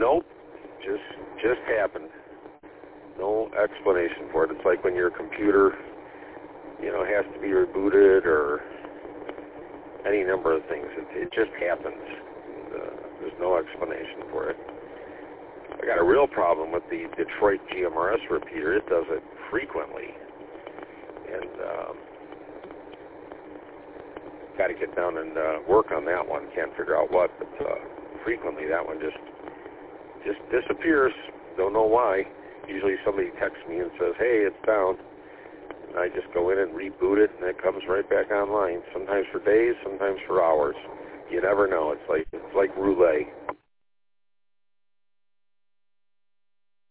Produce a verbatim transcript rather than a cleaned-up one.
Nope. Just just happened. No explanation for it. It's like when your computer, you know, has to be rebooted or any number of things. It, it just happens. And, uh, there's no explanation for it. I got a real problem with the Detroit G M R S repeater. It does it frequently. And um, got to get down and uh, work on that one. Can't figure out what, but uh, frequently that one just just disappears. Don't know why. Usually somebody texts me and says, hey, it's down. And I just go in and reboot it, and it comes right back online. Sometimes for days, sometimes for hours. You never know. It's like it's like roulette.